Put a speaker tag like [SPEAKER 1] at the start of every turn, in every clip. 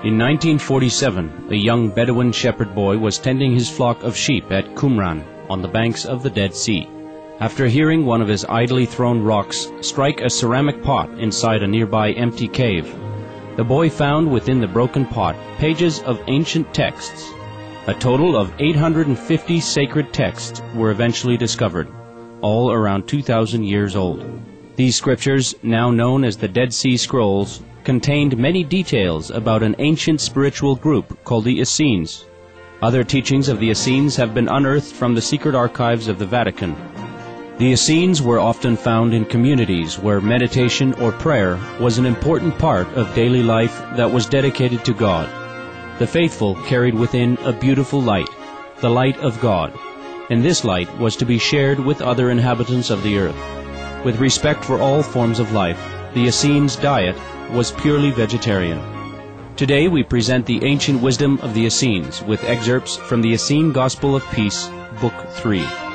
[SPEAKER 1] In 1947, a young Bedouin shepherd boy was tending his flock of sheep at Qumran, on the banks of the Dead Sea. After hearing one of his idly thrown rocks strike a ceramic pot inside a nearby empty cave, the boy found within the broken pot pages of ancient texts. A total of 850 sacred texts were eventually discovered, all around 2,000 years old. These scriptures, now known as the Dead Sea Scrolls, contained many details about an ancient spiritual group called the Essenes. Other teachings of the Essenes have been unearthed from the secret archives of the Vatican. The Essenes were often found in communities where meditation or prayer was an important part of daily life that was dedicated to God. The faithful carried within a beautiful light, the light of God, and this light was to be shared with other inhabitants of the earth. With respect for all forms of life, the Essenes' diet was purely vegetarian. Today we present the ancient wisdom of the Essenes with excerpts from the Essene Gospel of Peace, Book 3.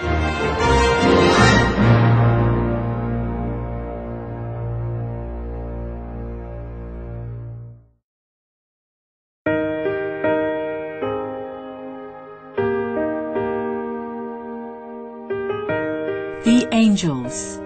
[SPEAKER 2] The Angels.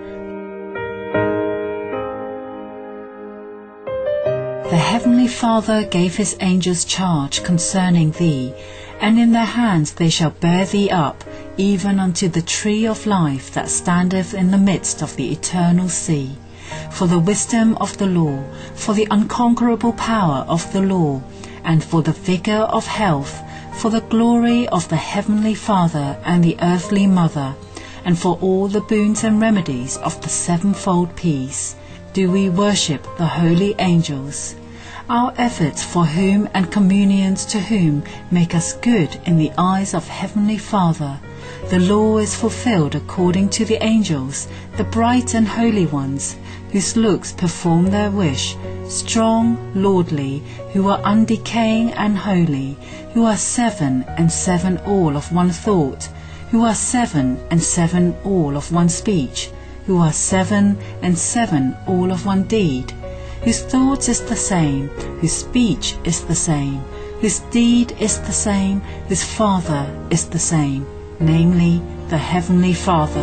[SPEAKER 2] The Heavenly Father gave his angels charge concerning thee, and in their hands they shall bear thee up, even unto the tree of life that standeth in the midst of the eternal sea. For the wisdom of the law, for the unconquerable power of the law, and for the vigour of health, for the glory of the Heavenly Father and the earthly Mother, and for all the boons and remedies of the sevenfold peace, do we worship the holy angels. Our efforts for whom and communions to whom make us good in the eyes of Heavenly Father. The law is fulfilled according to the angels, the bright and holy ones, whose looks perform their wish, strong, lordly, who are undecaying and holy, who are 7 and 7 all of one thought, who are 7 and 7 all of one speech, who are 7 and 7 all of one deed, whose thought is the same, whose speech is the same, whose deed is the same, whose Father is the same, namely the Heavenly Father.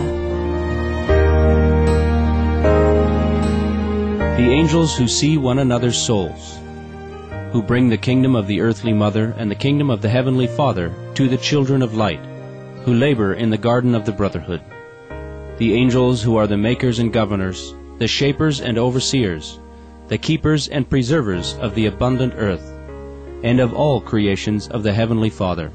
[SPEAKER 1] The angels who see one another's souls, who bring the kingdom of the earthly mother and the kingdom of the heavenly Father to the children of light, who labor in the garden of the brotherhood. The angels who are the makers and governors, the shapers and overseers, the keepers and preservers of the abundant earth, and of all creations of the Heavenly Father.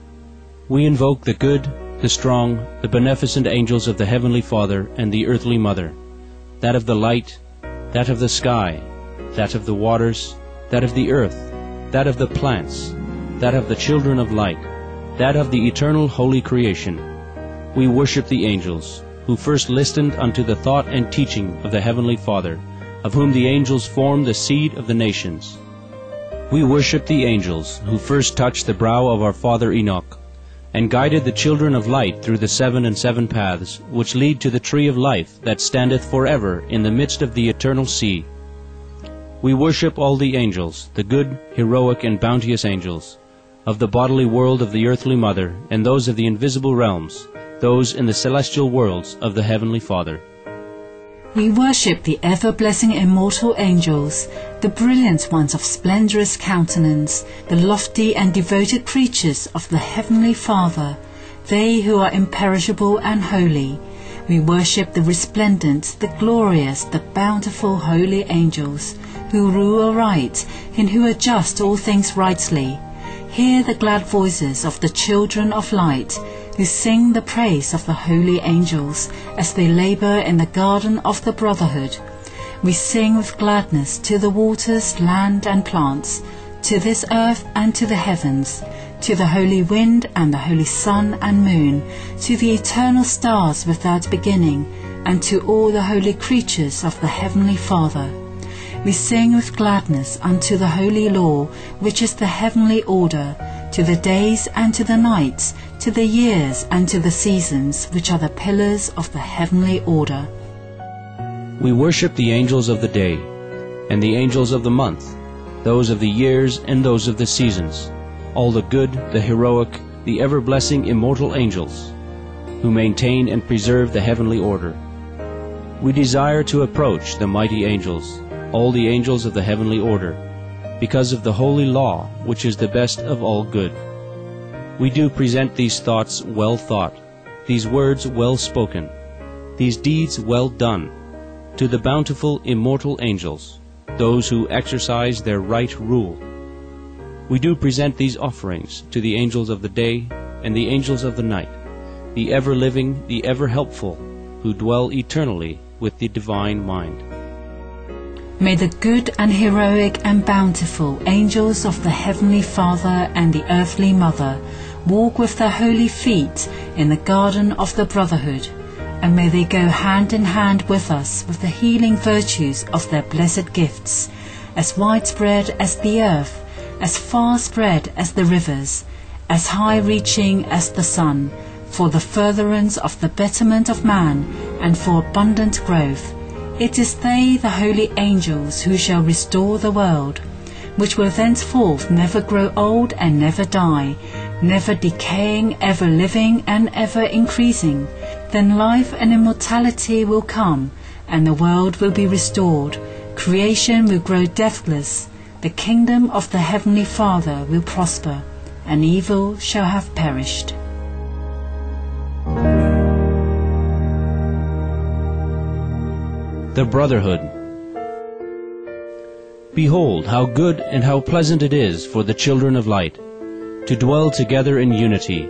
[SPEAKER 1] We invoke the good, the strong, the beneficent angels of the Heavenly Father and the earthly Mother, that of the light, that of the sky, that of the waters, that of the earth, that of the plants, that of the children of light, that of the eternal holy creation. We worship the angels, who first listened unto the thought and teaching of the Heavenly Father, of whom the angels form the seed of the nations. We worship the angels, who first touched the brow of our father Enoch, and guided the children of light through the 7 and 7 paths, which lead to the tree of life that standeth forever in the midst of the eternal sea. We worship all the angels, the good, heroic, and bounteous angels, of the bodily world of the earthly Mother, and those of the invisible realms, those in the celestial worlds of the Heavenly Father.
[SPEAKER 2] We worship the ever-blessing immortal angels, the brilliant ones of splendorous countenance, the lofty and devoted creatures of the Heavenly Father, they who are imperishable and holy. We worship the resplendent, the glorious, the bountiful holy angels, who rule aright, and who adjust all things rightly. Hear the glad voices of the children of light, who sing the praise of the holy angels as they labor in the garden of the brotherhood. We sing with gladness to the waters, land, and plants, to this earth and to the heavens, to the holy wind and the holy sun and moon, to the eternal stars without beginning, and to all the holy creatures of the Heavenly Father. We sing with gladness unto the holy law, which is the heavenly order, to the days and to the nights, to the years and to the seasons, which are the pillars of the heavenly order.
[SPEAKER 1] We worship the angels of the day, and the angels of the month, those of the years and those of the seasons, all the good, the heroic, the ever-blessing immortal angels, who maintain and preserve the heavenly order. We desire to approach the mighty angels, all the angels of the heavenly order, because of the holy law, which is the best of all good. We do present these thoughts well thought, these words well spoken, these deeds well done, to the bountiful immortal angels, those who exercise their right rule. We do present these offerings to the angels of the day and the angels of the night, the ever-living, the ever-helpful, who dwell eternally with the divine mind.
[SPEAKER 2] May the good and heroic and bountiful angels of the Heavenly Father and the earthly Mother walk with their holy feet in the garden of the Brotherhood, and may they go hand in hand with us with the healing virtues of their blessed gifts, as widespread as the earth, as far spread as the rivers, as high-reaching as the sun, for the furtherance of the betterment of man and for abundant growth. It is they, the holy angels, who shall restore the world, which will thenceforth never grow old and never die, never decaying, ever living and ever increasing. Then life and immortality will come, and the world will be restored. Creation will grow deathless. The kingdom of the Heavenly Father will prosper, and evil shall have perished.
[SPEAKER 1] The Brotherhood. Behold, how good and how pleasant it is for the children of light to dwell together in unity.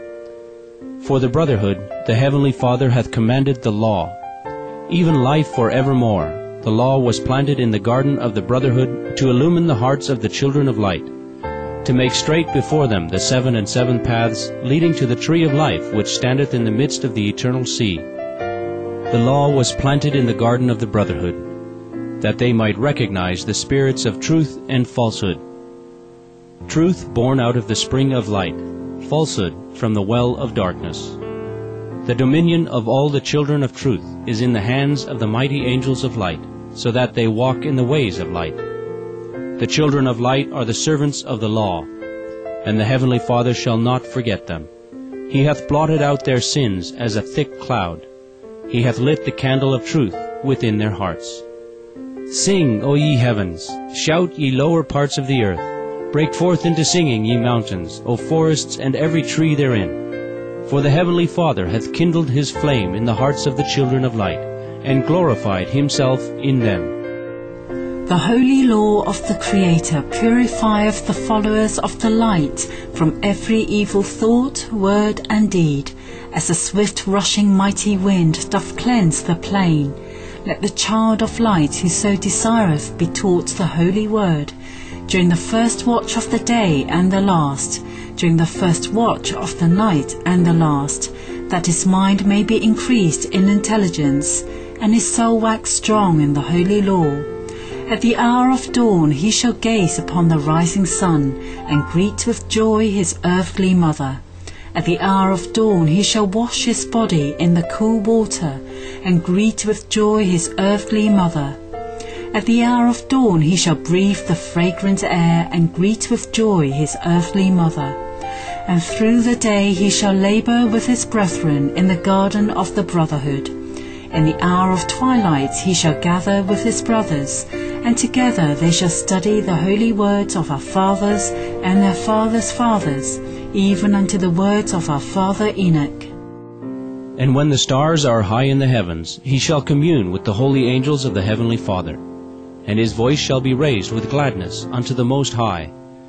[SPEAKER 1] For the Brotherhood, the Heavenly Father hath commanded the law, even life for evermore. The law was planted in the garden of the Brotherhood to illumine the hearts of the children of light, to make straight before them the 7 and 7 paths leading to the tree of life which standeth in the midst of the eternal sea. The law was planted in the garden of the Brotherhood, that they might recognize the spirits of truth and falsehood. Truth born out of the spring of light, falsehood from the well of darkness. The dominion of all the children of truth is in the hands of the mighty angels of light, so that they walk in the ways of light. The children of light are the servants of the law, and the Heavenly Father shall not forget them. He hath blotted out their sins as a thick cloud. He hath lit the candle of truth within their hearts. Sing, O ye heavens! Shout, ye lower parts of the earth! Break forth into singing, ye mountains, O forests and every tree therein! For the Heavenly Father hath kindled his flame in the hearts of the children of light, and glorified himself in them.
[SPEAKER 2] The holy law of the Creator purifieth the followers of the light from every evil thought, word, and deed, as a swift rushing mighty wind doth cleanse the plain. Let the child of light who so desireth be taught the holy word, during the first watch of the day and the last, during the first watch of the night and the last, that his mind may be increased in intelligence, and his soul wax strong in the holy law. At the hour of dawn he shall gaze upon the rising sun, and greet with joy his earthly mother. At the hour of dawn he shall wash his body in the cool water, and greet with joy his earthly mother. At the hour of dawn he shall breathe the fragrant air, and greet with joy his earthly mother. And through the day he shall labour with his brethren in the garden of the Brotherhood. In the hour of twilight he shall gather with his brothers, and together they shall study the holy words of our fathers and their fathers' fathers, even unto the words of our father Enoch.
[SPEAKER 1] And when the stars are high in the heavens, he shall commune with the holy angels of the Heavenly Father. And his voice shall be raised with gladness unto the Most High,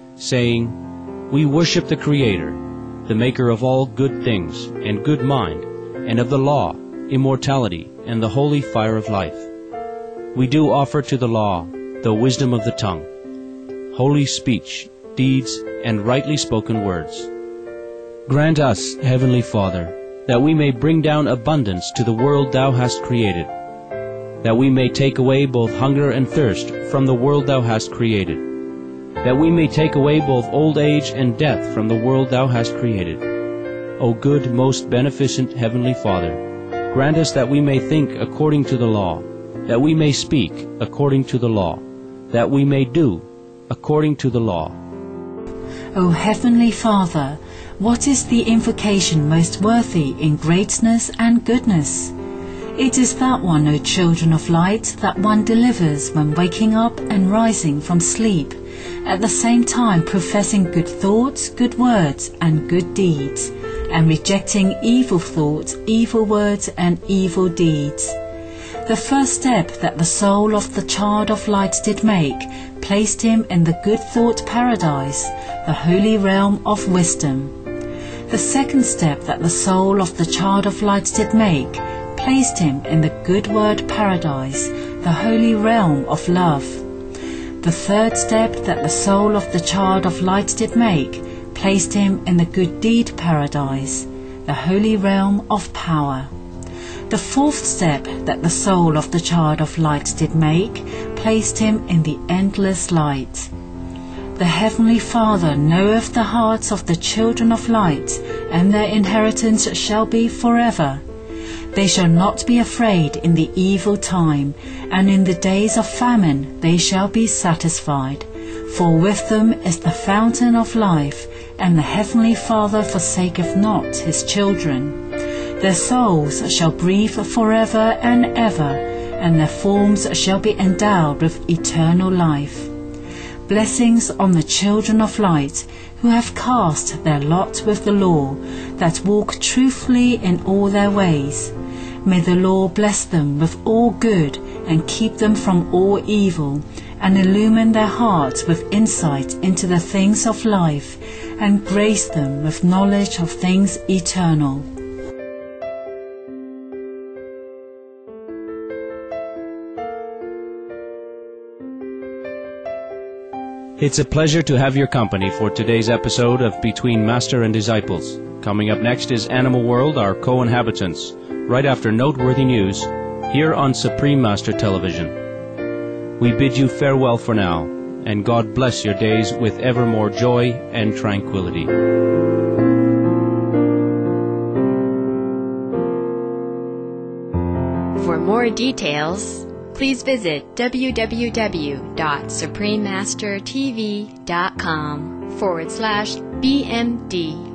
[SPEAKER 1] saying, We worship the Creator, the Maker of all good things, and good mind, and of the law, immortality, and the holy fire of life. We do offer to the law the wisdom of the tongue, holy speech, deeds, and rightly spoken words. Grant us, Heavenly Father, that we may bring down abundance to the world Thou hast created, that we may take away both hunger and thirst from the world Thou hast created, that we may take away both old age and death from the world Thou hast created. O good, most beneficent Heavenly Father, grant us that we may think according to the law, that we may speak according to the law, that we may do according to the law.
[SPEAKER 2] O Heavenly Father, what is the invocation most worthy in greatness and goodness? It is that one, O children of light, that one delivers when waking up and rising from sleep, at the same time professing good thoughts, good words, and good deeds, and rejecting evil thoughts, evil words, and evil deeds. The first step that the soul of the child of light did make placed him in the good thought paradise, the holy realm of wisdom. The second step that the soul of the child of light did make placed him in the good word paradise, the holy realm of love. The third step that the soul of the child of light did make placed him in the good deed paradise, the holy realm of power. The fourth step that the soul of the child of light did make placed him in the endless light. The Heavenly Father knoweth the hearts of the children of light, and their inheritance shall be forever. They shall not be afraid in the evil time, and in the days of famine they shall be satisfied. For with them is the fountain of life, and the Heavenly Father forsaketh not his children. Their souls shall breathe forever and ever, and their forms shall be endowed with eternal life. Blessings on the children of light, who have cast their lot with the law, that walk truthfully in all their ways. May the Lord bless them with all good, and keep them from all evil, and illumine their hearts with insight into the things of life, and grace them with knowledge of things eternal.
[SPEAKER 1] It's a pleasure to have your company for today's episode of Between Master and Disciples. Coming up next is Animal World, our co-inhabitants, right after noteworthy news, here on Supreme Master Television. We bid you farewell for now, and God bless your days with ever more joy and tranquility.
[SPEAKER 3] For more details, please visit www.suprememastertv.com/BMD.